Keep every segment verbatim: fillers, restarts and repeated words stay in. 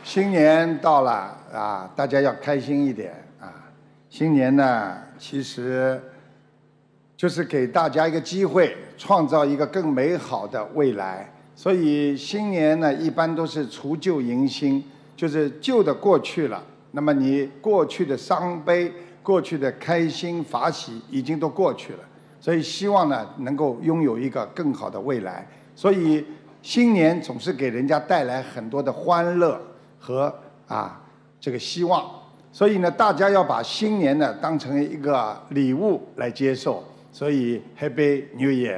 新年到了啊，大家要开心一点啊！新年呢，其实就是给大家一个机会，创造一个更美好的未来。所以新年呢，一般都是除旧迎新，就是旧的过去了，那么你过去的伤悲、过去的开心法喜已经都过去了，所以希望呢，能够拥有一个更好的未来。所以新年总是给人家带来很多的欢乐和啊这个希望，所以呢，大家要把新年呢当成一个礼物来接受。所以 Happy New Year！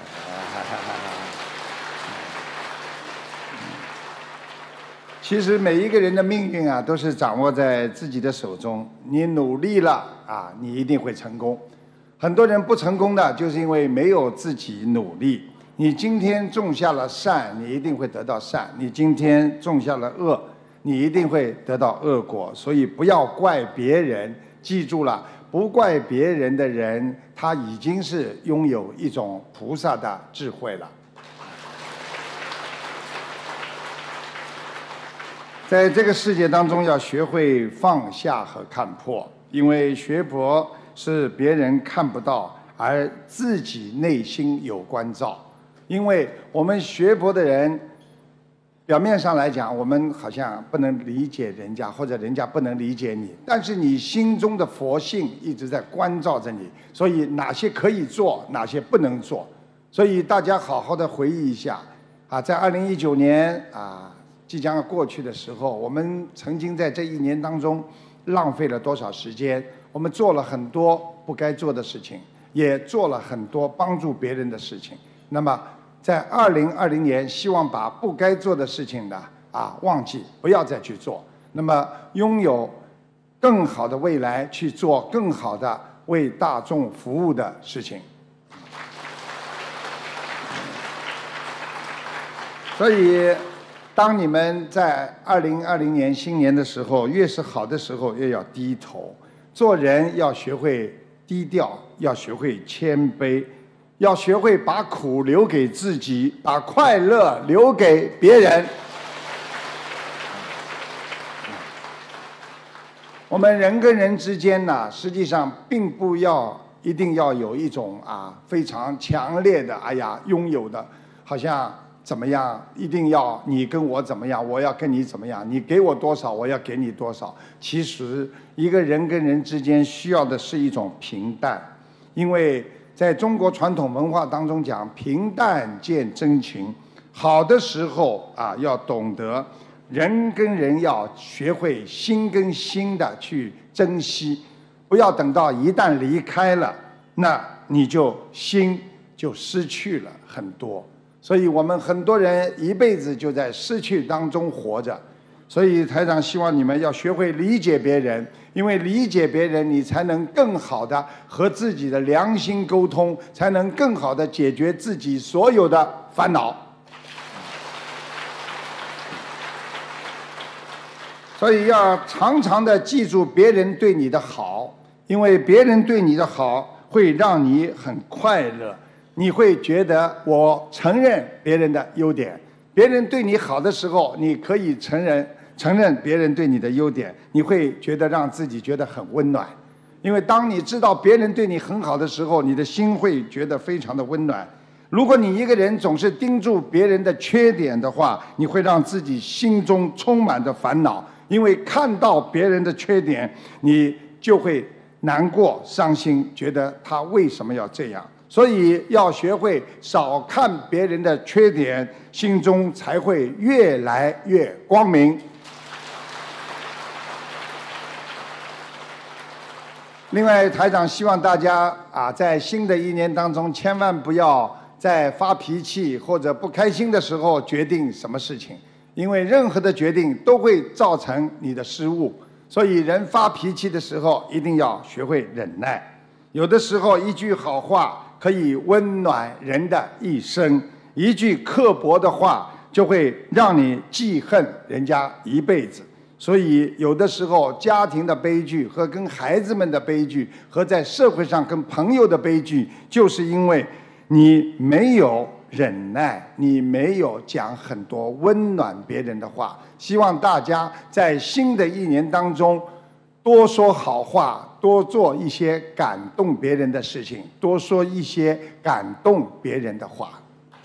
其实每一个人的命运啊，都是掌握在自己的手中。你努力了啊，你一定会成功。很多人不成功的，就是因为没有自己努力。你今天种下了善，你一定会得到善；你今天种下了恶，你一定会得到恶果。所以不要怪别人，记住了，不怪别人的人，他已经是拥有一种菩萨的智慧了。在这个世界当中，要学会放下和看破，因为学佛是别人看不到，而自己内心有关照。因为我们学佛的人，表面上来讲，我们好像不能理解人家，或者人家不能理解你，但是你心中的佛性一直在关照着你，所以哪些可以做，哪些不能做。所以大家好好的回忆一下，啊，在二零一九年啊即将要过去的时候，我们曾经在这一年当中浪费了多少时间？我们做了很多不该做的事情，也做了很多帮助别人的事情。那么在二零二零年，希望把不该做的事情呢啊忘记，不要再去做。那么拥有更好的未来，去做更好的为大众服务的事情。所以，当你们在二零二零年新年的时候，越是好的时候，越要低头。做人要学会低调，要学会谦卑。要学会把苦留给自己，把快乐留给别人。我们人跟人之间呢，实际上并不要一定要有一种啊非常强烈的，哎呀，拥有的，好像怎么样，一定要你跟我怎么样，我要跟你怎么样，你给我多少，我要给你多少。其实一个人跟人之间需要的是一种平淡，因为在中国传统文化当中讲，平淡见真情。好的时候啊，要懂得人跟人要学会心跟心的去珍惜，不要等到一旦离开了，那你就心就失去了很多。所以我们很多人一辈子就在失去当中活着。所以台长希望你们要学会理解别人，因为理解别人，你才能更好的和自己的良心沟通，才能更好的解决自己所有的烦恼。所以要常常的记住别人对你的好，因为别人对你的好会让你很快乐，你会觉得我承认别人的优点。别人对你好的时候，你可以承认承认别人对你的优点，你会觉得让自己觉得很温暖。因为当你知道别人对你很好的时候，你的心会觉得非常的温暖。如果你一个人总是盯住别人的缺点的话，你会让自己心中充满着烦恼，因为看到别人的缺点，你就会难过、伤心，觉得他为什么要这样。所以要学会少看别人的缺点，心中才会越来越光明。另外，台长希望大家啊，在新的一年当中，千万不要在发脾气或者不开心的时候决定什么事情，因为任何的决定都会造成你的失误。所以，人发脾气的时候一定要学会忍耐。有的时候，一句好话可以温暖人的一生，一句刻薄的话就会让你记恨人家一辈子。所以有的时候家庭的悲剧和跟孩子们的悲剧和在社会上跟朋友的悲剧，就是因为你没有忍耐，你没有讲很多温暖别人的话。希望大家在新的一年当中多说好话，多做一些感动别人的事情，多说一些感动别人的话。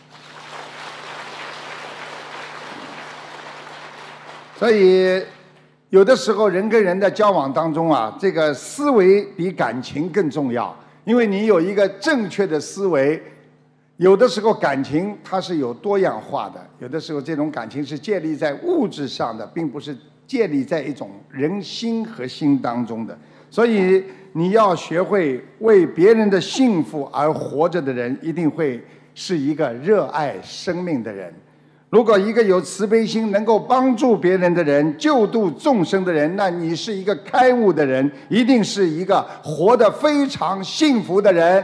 所以有的时候人跟人的交往当中啊，这个思维比感情更重要，因为你有一个正确的思维。有的时候感情它是有多样化的，有的时候这种感情是建立在物质上的，并不是建立在一种人心和心当中的。所以你要学会为别人的幸福而活着的人，一定会是一个热爱生命的人。如果一个有慈悲心，能够帮助别人的人，救度众生的人，那你是一个开悟的人，一定是一个活得非常幸福的人。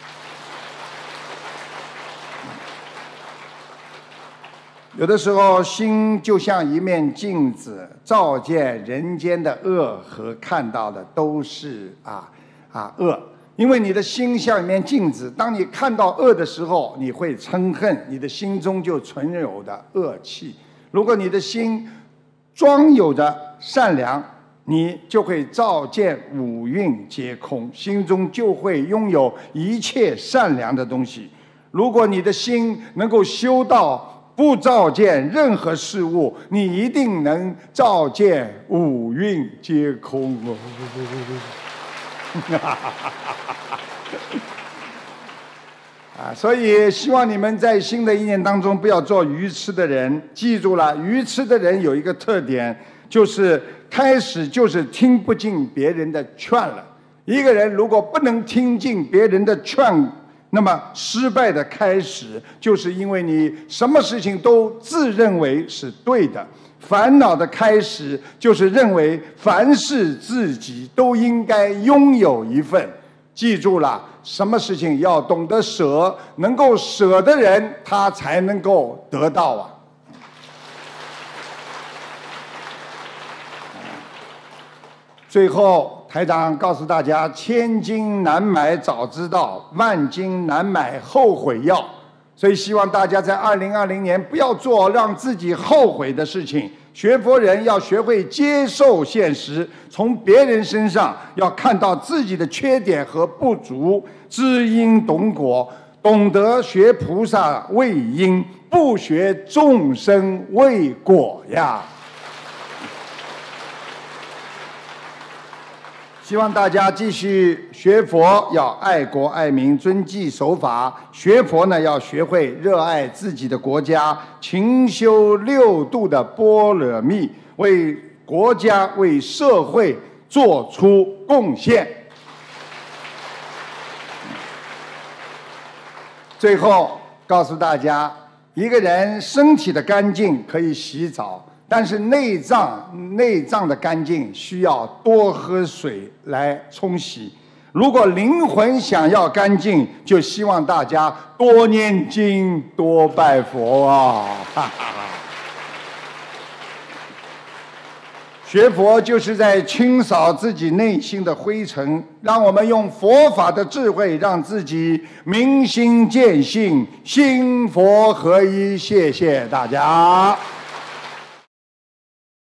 有的时候，心就像一面镜子，照见人间的恶和看到的都是啊啊恶。因为你的心像一面镜子，当你看到恶的时候，你会嗔恨，你的心中就存有的恶气。如果你的心装有着善良，你就会照见五蕴皆空，心中就会拥有一切善良的东西。如果你的心能够修到不照见任何事物，你一定能照见五蕴皆空哦。啊，所以希望你们在新的一年当中不要做愚痴的人。记住了，愚痴的人有一个特点，就是开始就是听不进别人的劝了。一个人如果不能听进别人的劝，那么失败的开始，就是因为你什么事情都自认为是对的。烦恼的开始，就是认为凡事自己都应该拥有一份。记住了，什么事情要懂得舍，能够舍的人，他才能够得到啊。最后，台长告诉大家，千金难买早知道，万金难买后悔药。所以希望大家在二零二零年不要做让自己后悔的事情。学佛人要学会接受现实，从别人身上要看到自己的缺点和不足，知因懂果，懂得学菩萨为因，不学众生为果呀。希望大家继续学佛，要爱国爱民，遵纪守法。学佛呢，要学会热爱自己的国家，勤修六度的般若蜜，为国家、为社会做出贡献。最后告诉大家，一个人身体的干净可以洗澡，但是内脏内脏的干净需要多喝水来冲洗。如果灵魂想要干净，就希望大家多念经多拜佛啊！哈哈哈。学佛就是在清扫自己内心的灰尘，让我们用佛法的智慧，让自己明心见性，心佛合一。谢谢大家。